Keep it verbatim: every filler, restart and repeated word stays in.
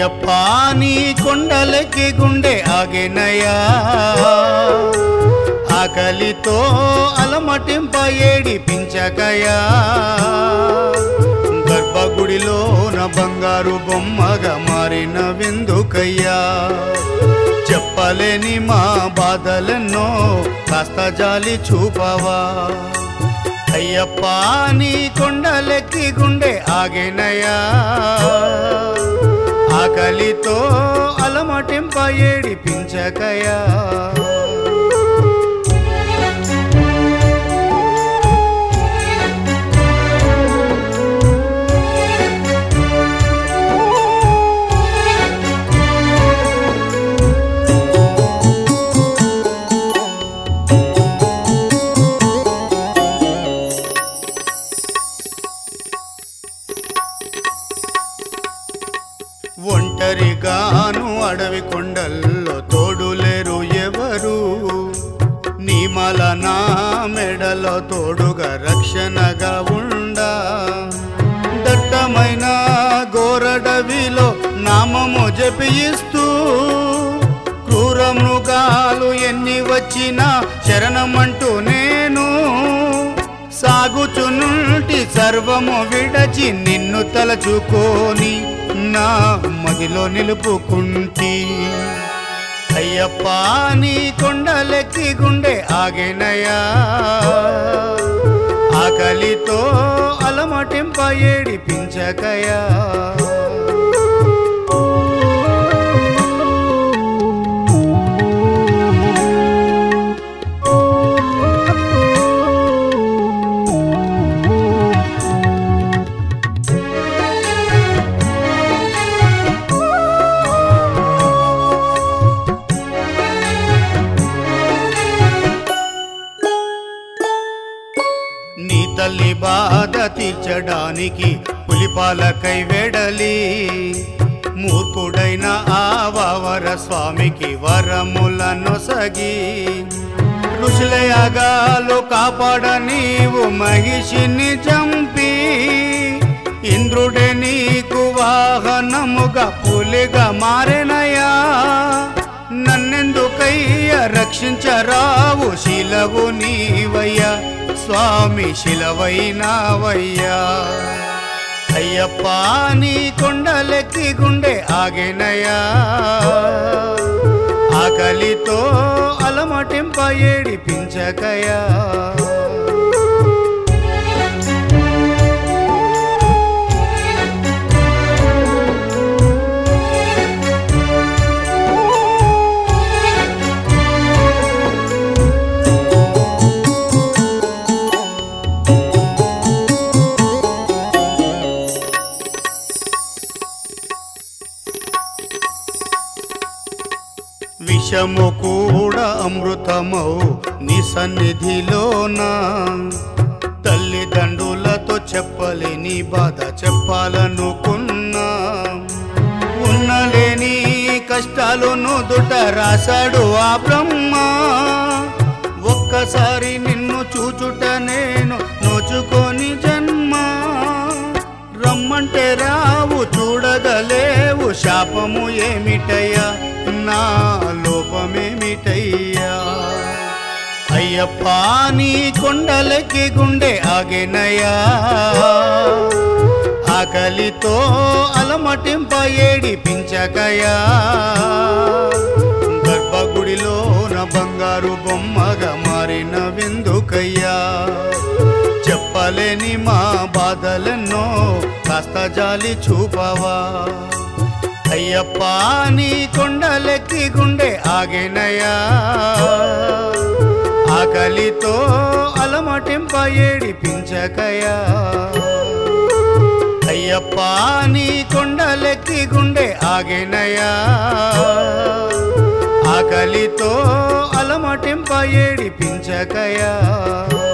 అయ్యప్ప నీ కొండలకి గుండె ఆగెనయా ఆకలితో అలమటింప ఏడిపించకయా గర్భగుడిలోన బంగారు బొమ్మగా మారిన వెందుకయ్యా చెప్పలేని మా బాధలెన్నో కాస్త జాలి చూపవా అయ్యప్ప నీ కొండలెక్కి గుండె ఆగెనయా ఆకలితో అలమటింప ఏడిపించకయా ఒంటరిగాను అడవి కొండల్లో తోడులేరు ఎవరు నీమల నా మెడలో తోడుగా రక్షణగా ఉండా దట్టమైన గోరడవిలో నామము జపిస్తూ క్రూర మృగాలు ఎన్ని వచ్చినా శరణమంటూ నేను సాగుచునుంటి సర్వము విడచి నిన్ను తలచుకోని నా మదిలో నిలుపుకుంటి అయ్యప్ప నీ కొండలెక్కి గుండె ఆగెనయా ఆకలితో అలమటింప ఏడిపించకయా నీ తల్లి బాధ తీర్చడానికి పులిపాలకై వెడలి మూర్ఖుడైన ఆ వావర స్వామికి వరములను సగి ఋషుల యాగాలు కాపాడ నీవు మహిషిని చంపి ఇంద్రుడే నీకు వాహనముగా పులిగా మారెనయా నన్నెందుకయ్య రక్షించరావు శిలవు నీవయ్యా స్వామి శిలవైనావయ్యా అయ్యప్ప నీ కొండలెక్కి గుండె ఆగెనయా ఆకలితో అలమటింప ఏడిపించకయా విషము కూడా అమృతమౌ నీ సన్నిధిలోనా తల్లిదండ్రులతో చెప్పలేని బాధ చెప్పాలనుకున్నా ఉన్నలేని కష్టాలను దుట రాశాడు ఆ బ్రహ్మ ఒక్కసారి నిన్ను చూచుట నేను నోచుకొని జన్మ రమ్మంటే రావు చూడగలేవు శాపము ఏమిటయ్యా నా లోపమేమిటయ్యా అయ్యప్ప నీ కొండలకి గుండె ఆగెనయా ఆకలితో అలమటింప ఏడిపించకయా గర్భగుడిలోన బంగారు బొమ్మగా మారిన వెందుకయ్యా చెప్పలేని మా బాధలెన్నో కాస్త జాలి చూపవా అయ్యప్ప నీ కొండలెక్కి గుండె ఆగెనయా ఆకలితో అలమటింప ఏడిపించకయా అయ్యప్ప నీ కొండలెక్కి గుండె ఆగెనయా ఆకలితో అలమటింప ఏడిపించకయా